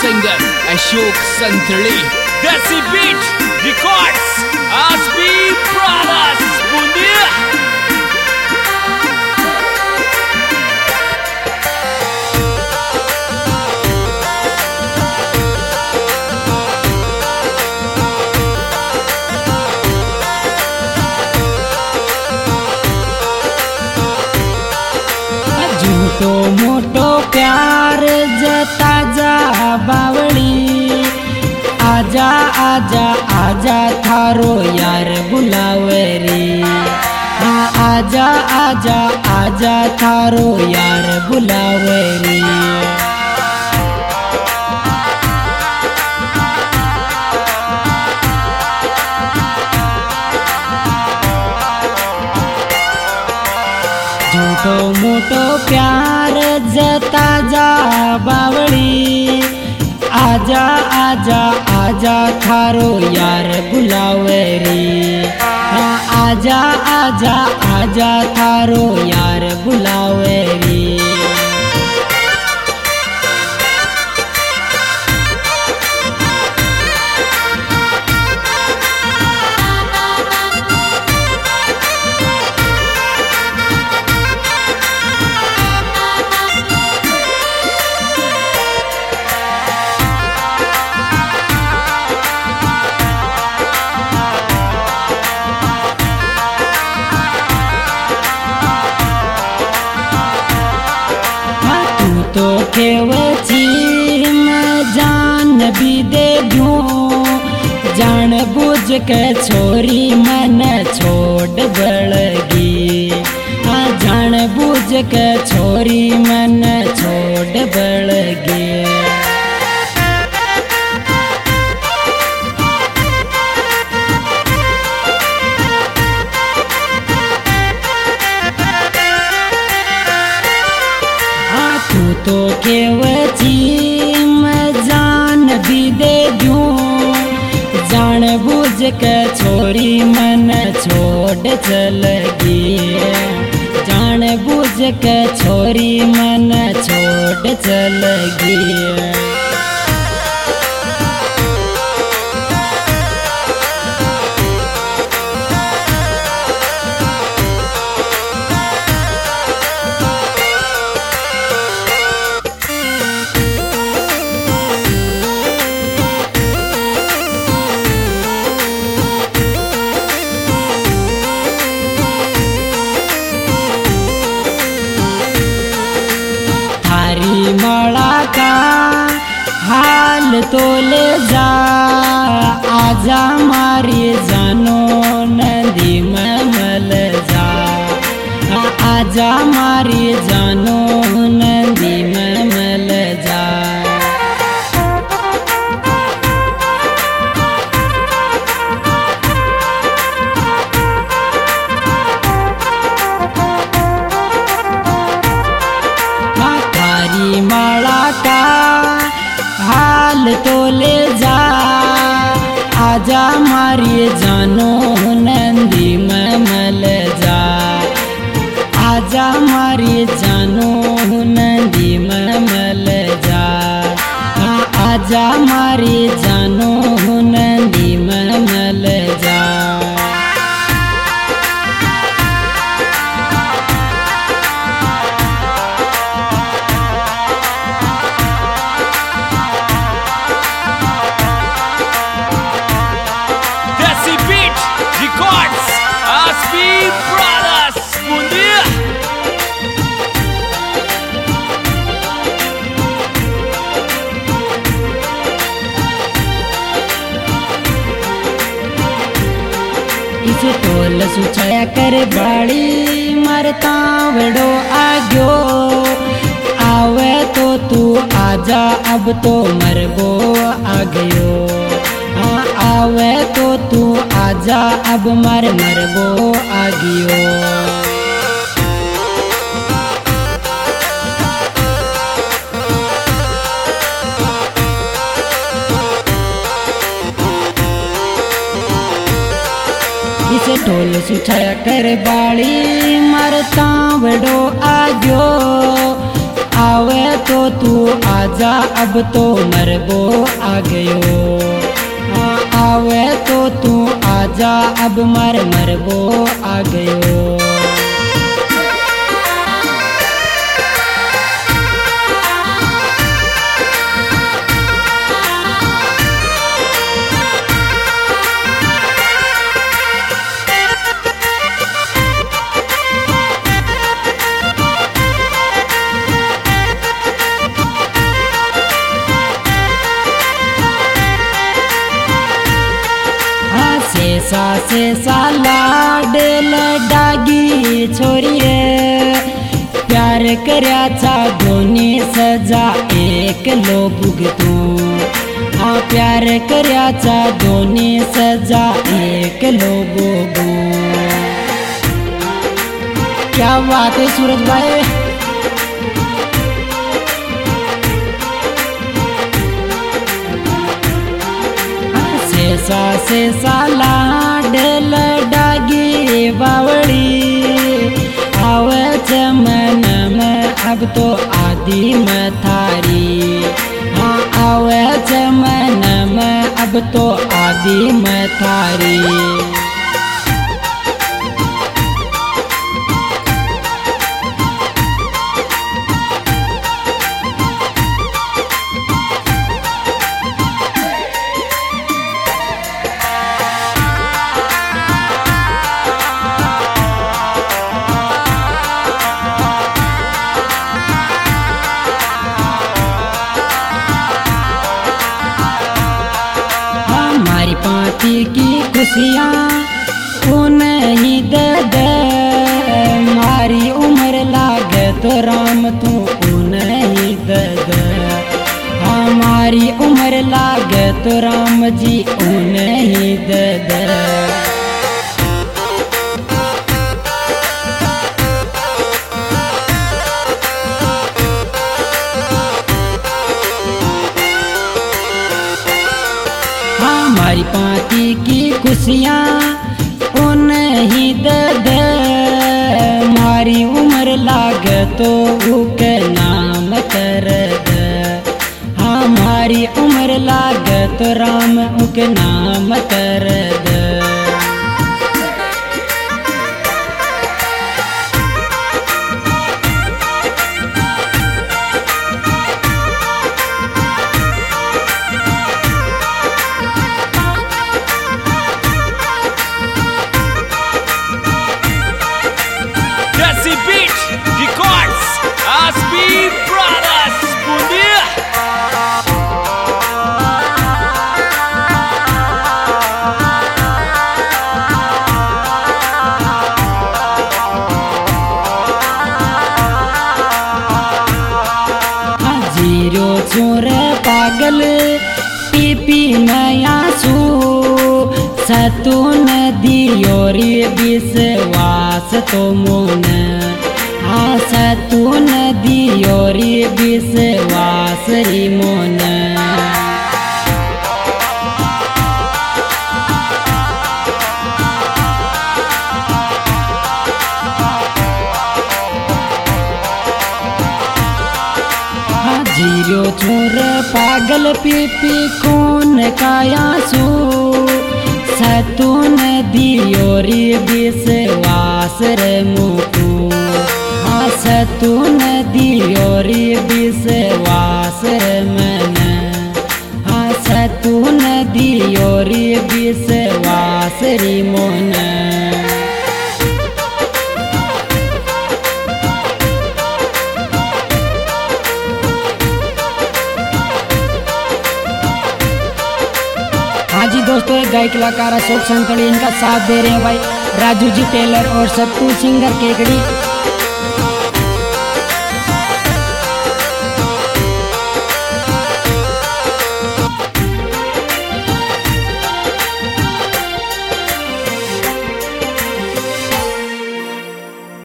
singer Ashok Santali. Desi Beat Records, Aspi Brothers, Bundia. झूठो मोटो प्यार जता जा बावड़ी, आजा आजा आजा थारो यार बुलावे रे। आजा आजा आजा थारो यार बुलावे रे। झूठो मोटो प्यार जता जा बावड़ी, आजा आजा आजा थारो यार बुलावे रे। आजा आजा आजा थारो यार बुलावे रे। तो केवची मैं जान भी दे दूं, जान बुझ के छोरी मन छोड़ बड़गी। हाँ जान बुझ के छोरी मन छोड़ बड़गी। तो केवची मैं जान भी दे दूं, जान बुझ के छोरी मन छोड़ चलगी। जान बुझ के छोरी मन छोड़ चलगी। माला का हाल तो ले जा, आजा मारी जानो नदी में मल जा। आजा मारी जानो नदी में मल जा। माला का हाल तो ले जा, आजा मारी जानो नंदी में मल जा। आजा मारी जानो नंदी में मल जा। आजा मारी जानो नंदी में मल जा। Records, Aspi Brothers, Bundia. इसे टोल सुचाया कर बाड़ी मरता वड़ो आग्यो। आवे तो तू आजा अब तो मरबो आ गयो। आवे तो तू आजा अब मरबो आ गयो। इसे ढोल सुछाया कर बाड़ी मरता वड़ो आग्यो। आवे तो तू आजा अब तो मरबो आ गयो। हाँ आवे तो तू आजा अब मरबो आ गयो। से लाडल डागी छोरी रे प्यार करया चा दोनी सजा एक लोग तू। हाँ प्यार करया चा दोनी सजा एक लोगो गो। क्या बात है सूरज भाई। से लाडल डागी बावड़ी आवे मन में अब तो आदि में थारी। हाँ आवे मन में अब तो आदि में थारी। की खुशियाँ उन्हें दे दे मारी उम्र लागे तो राम तू उन्हें दे दे। हमारी उम्र लागे तो राम जी उन्हें दे दे। हमारी पाती की खुशियाँ उन्हें दे दे मारी उम्र लागे तो उके नाम कर दे। हमारी उम्र लागे तो राम उके नाम कर दे। पागल पीपी नया सू सतू नदियोरी विश्वास तो मोन। हाँ सतू नदियोरी विश्वास री मोन। जीरो छोर पागल पीपी कौन कायासू सतू नदियोरी विश्वास रे मुकू। हाँ सतू नदियोरी विश्वास रे मन। हाँ सतू नदियोरी विश्वास री मोन। हाँ जी दोस्तों, एक गायक कलाकार अशोक संतड़ी इनका साथ दे रहे हैं भाई राजू जी टेलर और सत्तू सिंगर केकड़ी।